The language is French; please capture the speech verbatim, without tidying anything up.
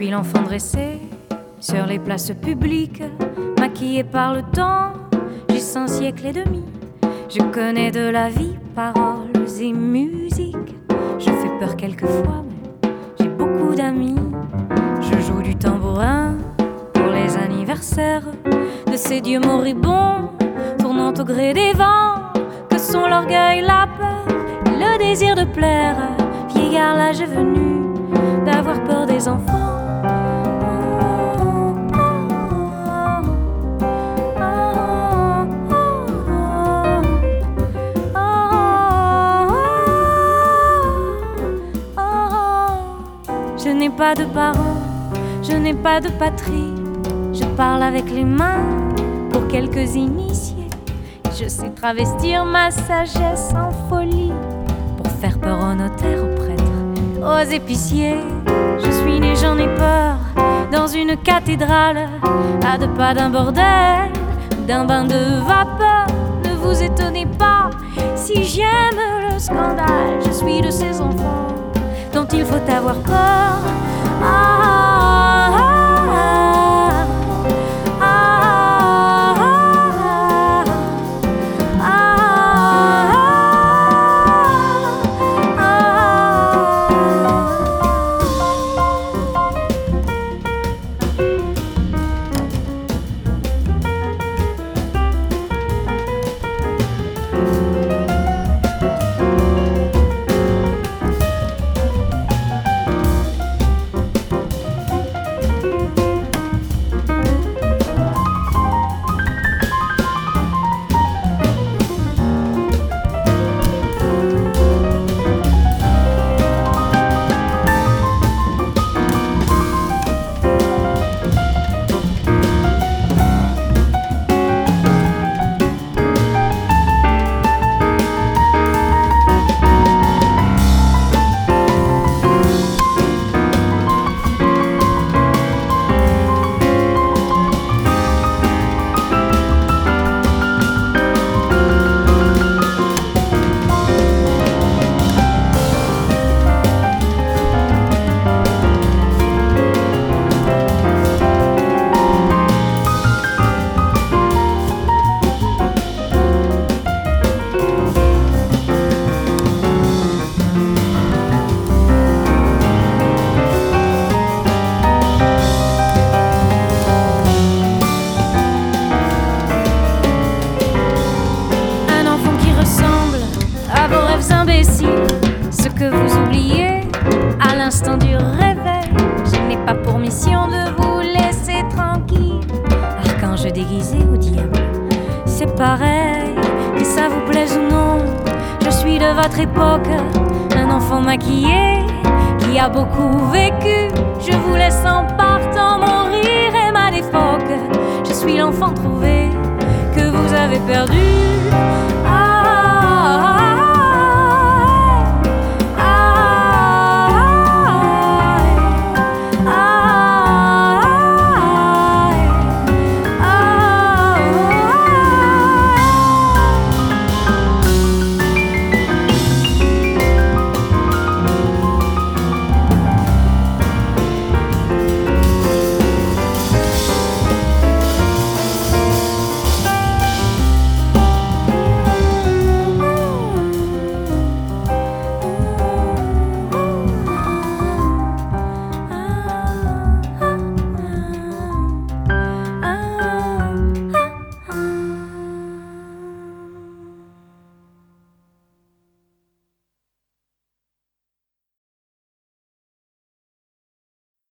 suis l'enfant dressé sur les places publiques, maquillé par le temps, j'ai cent siècles et demi. Je connais de la vie, paroles et musique. Je fais peur quelquefois, mais j'ai beaucoup d'amis. Je joue du tambourin pour les anniversaires de ces dieux moribonds, tournant au gré des vents, que sont l'orgueil, la peur et le désir de plaire. Vieillard, l'âge est venu d'avoir peur des enfants. Je n'ai pas de parents, je n'ai pas de patrie. Je parle avec les mains pour quelques initiés. Je sais travestir ma sagesse en folie pour faire peur aux notaires, aux prêtres, aux épiciers. Je suis né, j'en ai peur, dans une cathédrale, à deux pas d'un bordel, d'un bain de vapeur. Ne vous étonnez pas si j'aime le scandale. Je suis de ces enfants dont il faut avoir peur. Ah, ah, ah, ah, ah, ah, ce que vous oubliez à l'instant du réveil. Je n'ai pas pour mission de vous laisser tranquille. Archange déguisé au diable, c'est pareil, que ça vous plaise ou non. Je suis de votre époque, un enfant maquillé qui a beaucoup vécu. Je vous laisse